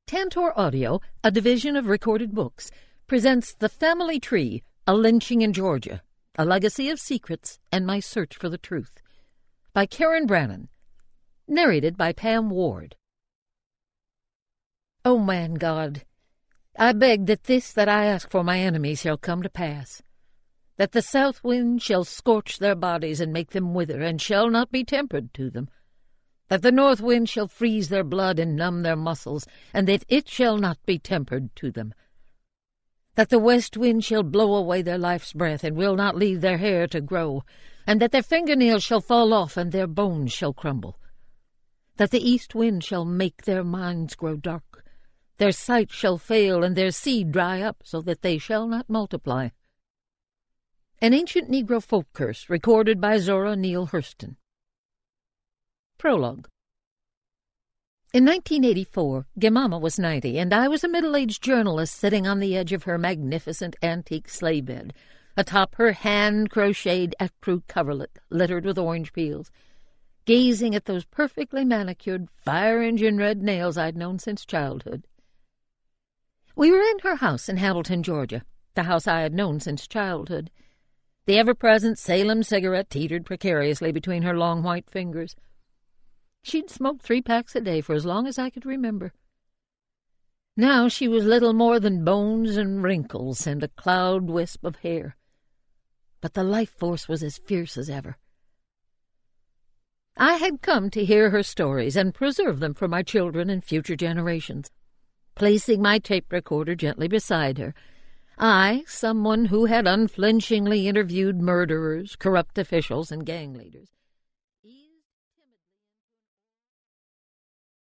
Tantor Audio, a division of Recorded Books, presents The Family Tree, A Lynching in Georgia, A Legacy of Secrets and My Search for the Truth, by Karen Brannon, narrated by Pam Ward. O man God, I beg that this that I ask for my enemies shall come to pass, that the south wind shall scorch their bodies and make them wither, and shall not be tempered to them, that the north wind shall freeze their blood and numb their muscles, and that it shall not be tempered to them, that the west wind shall blow away their life's breath, and will not leave their hair to grow, and that their fingernails shall fall off, and their bones shall crumble, that the east wind shall make their minds grow dark, their sight shall fail, and their seed dry up, so that they shall not multiply. An ancient Negro folk curse recorded by Zora Neale Hurston. Prologue. In 1984, Gemama was 90, and I was a middle-aged journalist sitting on the edge of her magnificent antique sleigh bed, atop her hand-crocheted ecru coverlet littered with orange peels, gazing at those perfectly manicured, fire-engine red nails I'd known since childhood. We were in her house in Hamilton, Georgia, the house I had known since childhood. The ever-present Salem cigarette teetered precariously between her long white fingers. She'd smoked 3 packs a day for as long as I could remember. Now she was little more than bones and wrinkles and a cloud wisp of hair. But the life force was as fierce as ever. I had come to hear her stories and preserve them for my children and future generations. Placing my tape recorder gently beside her, I, someone who had unflinchingly interviewed murderers, corrupt officials, and gang leaders,